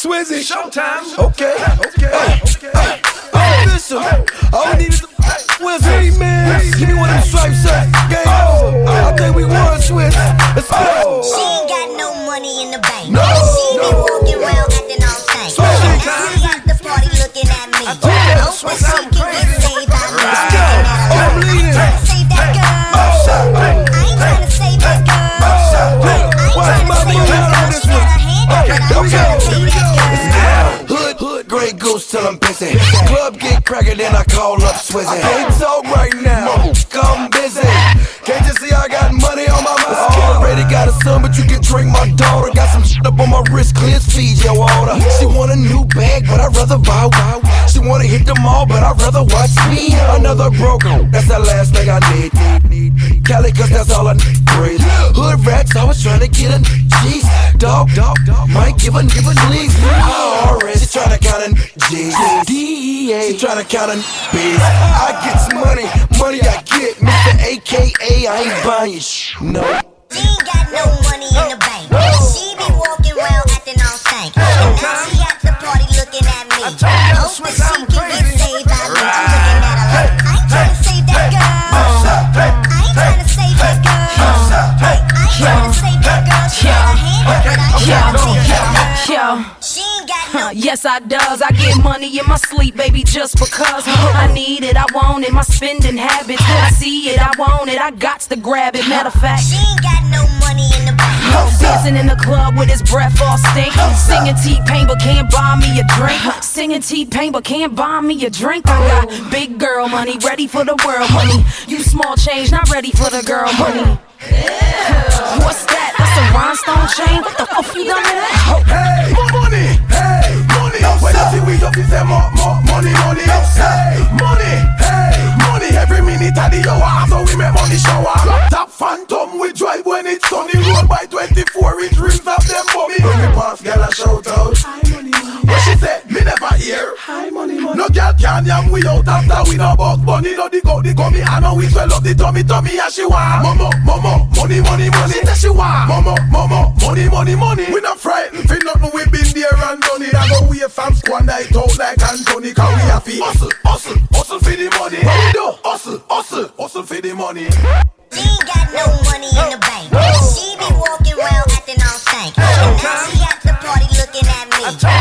Swizzy. Showtime. Okay. Official. All we need is a Swizzy. Man, give me one of them stripes, sir. Game over. I think we won, Swizz. Let's go. She ain't got no money in the bank. No. She be walking around acting all stank. And now she at the party looking at me. Hoping she can get saved by me. I'm leading. Save that girl. I ain't trying to save that girl. I ain't trying to save that girl. She got her hand up, but I'm trying to save that girl. Hood, Grey Goose till I'm busy. Club get crackin', then I call up Swizzy. Can't talk right now, I'm busy. Can't you see I got money on my mind? Already got a son, but you can drink my daughter. Got some shit up on my wrist, clear feed your order. She want a new bag, but I'd rather buy. She wanna hit the mall, but I'd rather watch me. Another broker, that's the last thing I need. Cali, cause that's all I need. Breathe. Hood rats, always trying to get a G's. Dog, might give a please. She tryna count in G's. DEA, she tryna count in B's. I get some money I get. Mr. AKA, I ain't buying your no. She ain't got no money in the bank. She be walking around acting all stank. And now she at the party looking at me. Hoping she can get saved by me. I'm looking at her like, I ain't trying to save that girl. I ain't trying to save that girl. I ain't trying to save that girl. She got her hand up, but I ain't trying to save that girl. She ain't got no. Yes, I does. I get money in my sleep, baby, just because I need it, I want it. My spending habits, I see it, I want it, I gots to grab it. Matter of fact, she ain't got no money in the bank. dancing in the club with his breath all stink. Singing T-Pain but can't buy me a drink. Singing T-Pain but can't buy me a drink. I got big girl money, ready for the world money. You small change, not ready for the girl money. What's that? That's a rhinestone chain? What the fuck you done with that? Hey, more money. Hey, money. When you see we up, you say more money. Hey, money. Hey, money. Every minute of the hour, so we make money shower. Top Phantom we drive when it's sunny. Road by 24-inch rims of them bummy. When me pass, girl a shout out. High money. What she say? Me never hear. High money. No girl can yam we out after we no buck bunny. No the go me. I know we swell up the tummy and she want Momo, money. She say she want money. We not frightened for nothing. We been there and done it. I go away from squander it out like Anthony. Cause we have to hustle for the money. What we do? Hustle for the money. She ain't got no money in the bank. She be walking around acting all stank. And now she at the party looking at me.